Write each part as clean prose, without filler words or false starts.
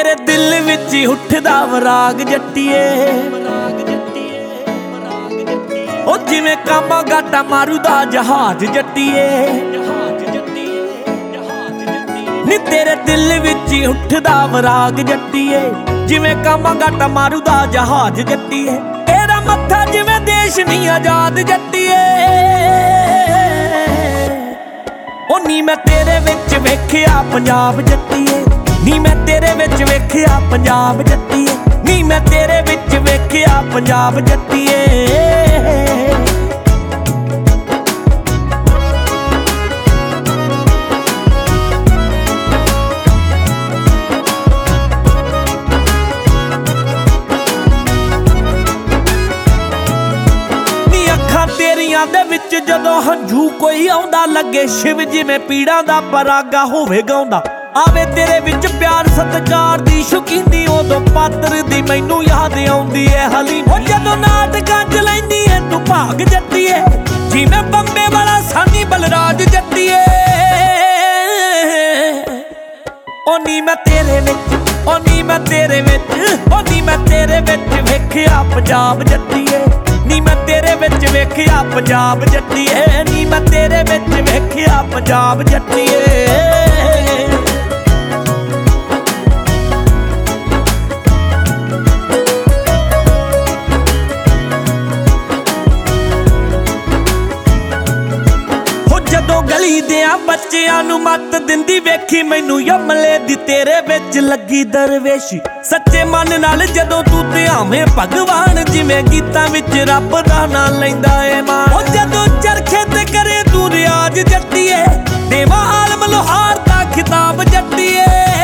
तेरे दिल विच उठदा वराग जट्टिए ओ जिवें कामा गाटा मारूदा जहाज जट्टिए नी तेरे दिल विच उठदा वराग जट्टिए जिवें कामा गाटा मारूदा जहाज जट्टिए तेरा मत्था जिवें देश नी आजाद जट्टिए ओ नी मैं तेरे विच वेखिया पंजाब जट्टिए नी मैं तेरे विच वेखिया पंजाब जट्टिए नी मैं तेरे विच वेखिया पंजाब जट्टिए तेरियां दे विच जदों हंझू कोई आउंदा लगे शिव जिवें पीड़ां दा परागा होवे गाउंदा आवे तेरे विच प्यार सत्कार दी शौकीनी उदों पात्र दी मैनू याद आउंदी है हलीम ओ जदों नाटकां च लैंदी है तू भाग जट्टिए जिवें बंबे वाला सानी बलराज जट्टिए ओ नी मैं तेरे विच ओ नी मैं तेरे विच ओ नी मैं तेरे विच वेखिया पंजाब जट्टिए नी मैं तेरे विच वेखिया पंजाब जट्टिए नी मैं तेरे विच वेखिया पंजाब जट्टिए जदों गली दियां बच्चियां नूं मत दिंदी वेखी मैनू यमले दी तेरे विच लगी दरवेशी सच्चे मन नाल जदों तू ध्यावे भगवान जिवें गीतां विच रब दा नां लैंदा ए मान ओ जदों चरखे ते करे तू रियाज जट्टिए देवा आलम लोहार दा खिताब जट्टिए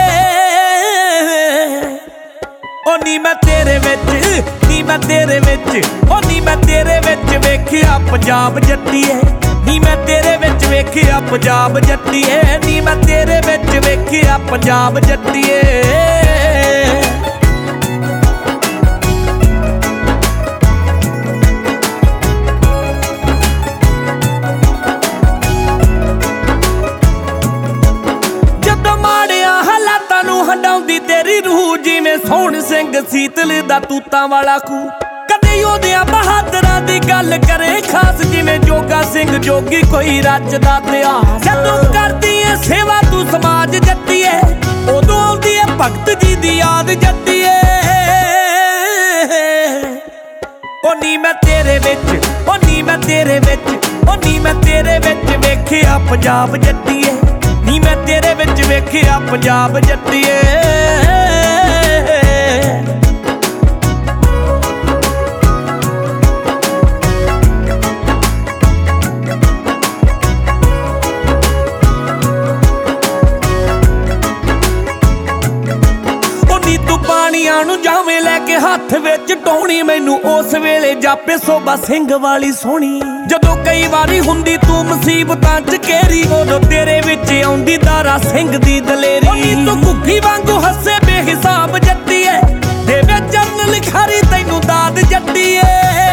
ओ नी मैं तेरे विच नी मैं तेरे विच ओ नी मैं तेरे विच वेखिया पंजाब जट्टिए नी मैं तेरे विच वेखिया पंजाब जट्टिए नी मैं तेरे विच वेखिया पंजाब जट्टिए जदों माड़ियां हालातां नूं हंडाउंदी तेरी रूह जिवें सोहण सिंह सीतल दा तूतां वाला खूह योधिया बहादुरां दी गल करे खास जिवें जोगा सिंह जोगी कोई रचदा इतिहास जदों करदी है सेवा तू समाज जट्टिए उदों आउंदी है भगत जी दी याद जट्टिए ओ नी मैं तेरे विच ओ नी मैं तेरे विच ओ नी मैं तेरे विच वेखिया पंजाब जट्टिए नी मैं तेरे विच वेखिया पंजाब जट्टिए नूं जावे लैके हाथ विच टोणी मैनू उस वेले जापे सोभा सिंह वाली सोहणी जदों कई वारी हुंदी तू मुसीबतां च घेरी उदों तेरे विच आउंदी दारा सिंह दी दलेरी तू घुग्गी वांगू हसे बेहिसाब जट्टिए देवे चरण लिखारी तैनू दाद जट्टिए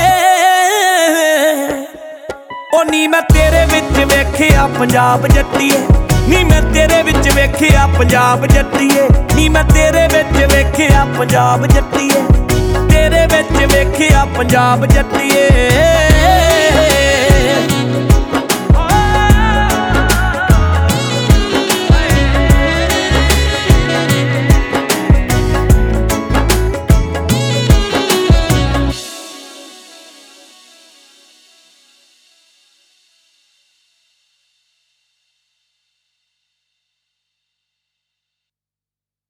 ओ नी मैं तेरे विच वेखिया पंजाब जट्टिए नी मैं तेरे विच वेखिया पंजाब जट्टिए नी मैं तेरे विच वेखिया पंजाब जट्टिए तेरे विच वेखिया पंजाब जट्टिए।